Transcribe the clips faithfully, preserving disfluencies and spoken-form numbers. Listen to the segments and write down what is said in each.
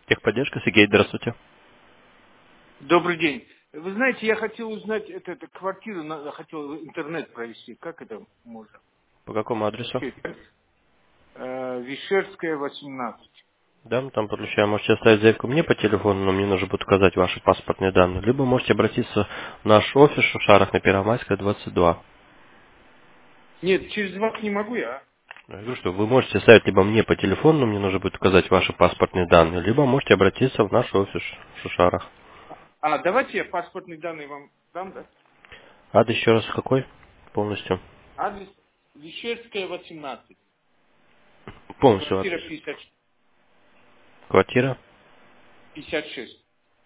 Техподдержка, Сергей, здравствуйте. Добрый день. Вы знаете, я хотел узнать, это, это квартиру, на- хотел интернет провести. Как это можно? По какому адресу? Че это? Э, Вишерская, восемнадцать. Да, мы там подключаем. Можете оставить заявку мне по телефону, но мне нужно будет указать ваши паспортные данные. Либо можете обратиться в наш офис в Шушарах на Первомайская, двадцать два. Нет, через вас не могу я. Я говорю, что вы можете оставить либо мне по телефону, но мне нужно будет указать ваши паспортные данные, либо можете обратиться в наш офис в Шушарах. А, А, давайте я паспортные данные вам дам, да? Адрес еще раз какой? Полностью. Адрес Вишерская, восемнадцать. Полностью Квартира адрес. пятьдесят, Квартира. пятьдесят шесть.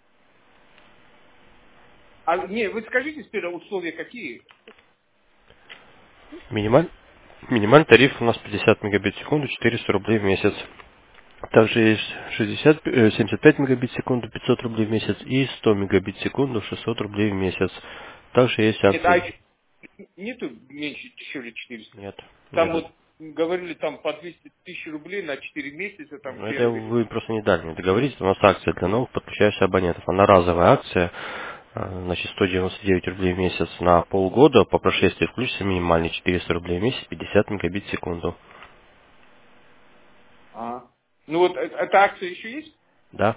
А, не, вы скажите теперь условия какие? Минималь... Минимальный тариф у нас пятьдесят мегабит в секунду, четыреста рублей в месяц. Также есть шестьдесят, э, семьдесят пять мегабит в секунду, пятьсот рублей в месяц и сто мегабит в секунду, шестьсот рублей в месяц. Также есть Нет, а акции. еще нету меньше, дешевле четыреста. Нет, Там нет. вот говорили там по двести тысяч рублей на четыре месяца, там Это первый. вы просто не дали мне договориться. У нас акция для новых подключающихся абонентов. Она разовая акция, э, значит, сто девяносто девять рублей в месяц на полгода. По прошествии включится минимальный четыреста рублей в месяц, пятьдесят мегабит в секунду. А. Ну вот э- эта акция еще есть? Да?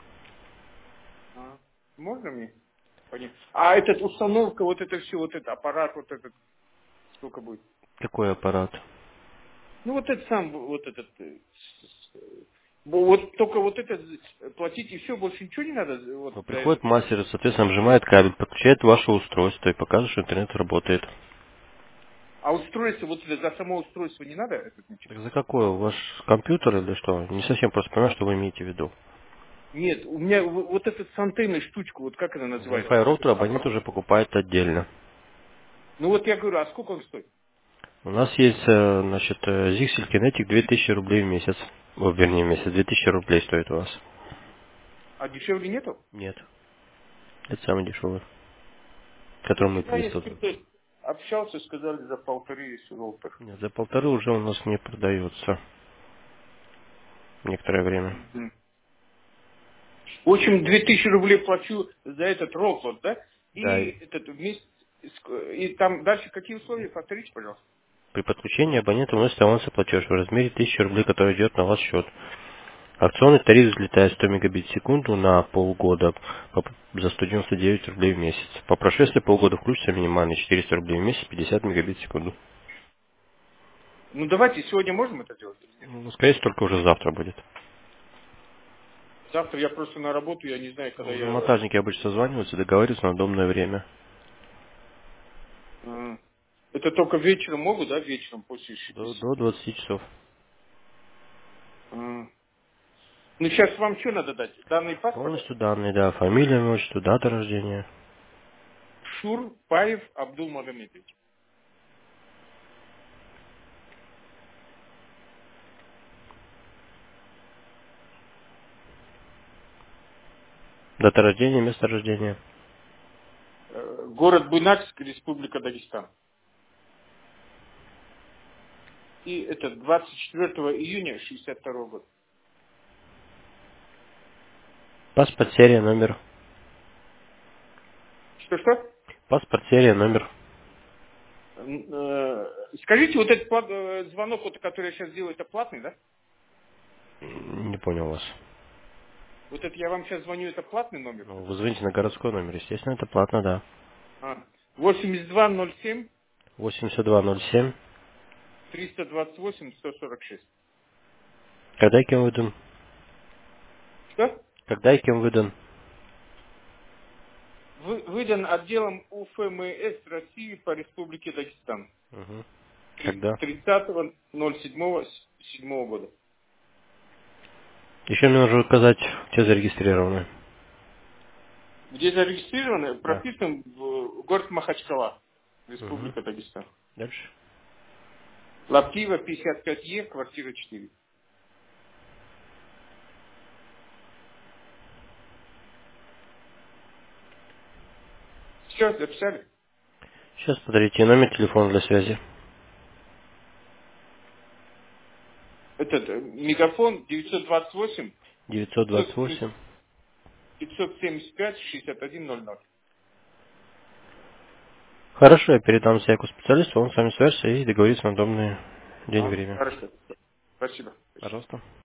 А. Можно мне понять? А этот установка, вот это все, вот этот аппарат, вот этот, сколько будет? Какой аппарат? Ну вот этот сам, вот этот, э, с- с- э, вот только вот это э, платить и все, больше ничего не надо э, вот Ну, за приходит этот. мастер, и, соответственно, обжимает кабель, подключает ваше устройство и показывает, что интернет работает. А устройство, вот за само устройство не надо этот ничего? Так за какой? Ваш компьютер или что? Не совсем просто понимаю, что вы имеете в виду. Нет, у меня в- вот эта с антенной штучка, вот как она называется? Wi-Fi Вот роутер этот абонент аппарат. уже покупает отдельно. Ну вот я говорю, а сколько он стоит? У нас есть, э, значит, э, Zixel Kinetic две тысячи рублей в месяц. О, вернее, в месяц. две тысячи рублей стоит у вас. А дешевле нету? Нет. Это самый дешевый, который мы Вчера я с присутствуем. кем-то общался, сказали за полторы есть роутер. Нет, за полторы уже у нас не продается некоторое время. Мгм. В общем, две тысячи рублей плачу за этот роутер, да? Да, И и этот вместе, с- и там дальше какие условия? Повторите, пожалуйста. при подключении абонента вносит авансовый платеж в размере тысячи рублей, который идет на ваш счет. Акционный тариф взлетает сто мегабит в секунду на полгода по- за сто девяносто девять рублей в месяц. По прошествии полгода включится минимальный четыреста рублей в месяц, пятьдесят мегабит в секунду. Ну давайте, сегодня можем это сделать или нет? Ну, скорее всего, только уже завтра будет. Завтра я просто на работу, я не знаю, когда Уже я... монтажники обычно созваниваются, договариваются на удобное время. э, Это только вечером могут, да, вечером после До, шести? до двадцати часов. Э, Ну сейчас вам что надо дать? Данный паспорт? Полностью данные, да, фамилия, имя, отчество, дата рождения. Шур Паев Абдул Магомедович. Дата рождения, место рождения. Э, Город Буйнакск, Республика Дагестан. И это двадцать четвёртого июня шестьдесят второго года. Паспорт, серия, номер. Что-что? Паспорт, серия, номер. М, э, Скажите, вот этот плат- э, звонок, вот, который я сейчас делаю, это платный, да? М, Не понял вас. Вот это я вам сейчас звоню, это платный номер? Вот Ну, этот? вы звоните на городской номер, естественно, это платно, да. А. восемьдесят два ноль семь восемьдесят два ноль семь. триста двадцать восемь сто сорок шесть. Когда и кем выдан? Что? Когда и кем выдан? Вы- Выдан отделом УФМС России по Республике Дагестан. Мгм. Три- Когда? тридцатого ноль седьмого седьмого года. Еще мне нужно указать, где зарегистрированы. Где зарегистрировано, Да. прописан в город Махачкала, Мгм. Республика Дагестан. Дальше. Лаптива, пятьдесят пять Е, квартира четыре. Все, записали? Сейчас подойдите номер телефона для связи. Этот э, мегафон девятьсот двадцать восемь девятьсот двадцать восемь. пятьсот семьдесят пять шестьдесят один ноль ноль. Хорошо, я передам заявку специалисту, он с вами свяжется и договорится на удобный день и А, время. хорошо. Спасибо. Спасибо. Пожалуйста.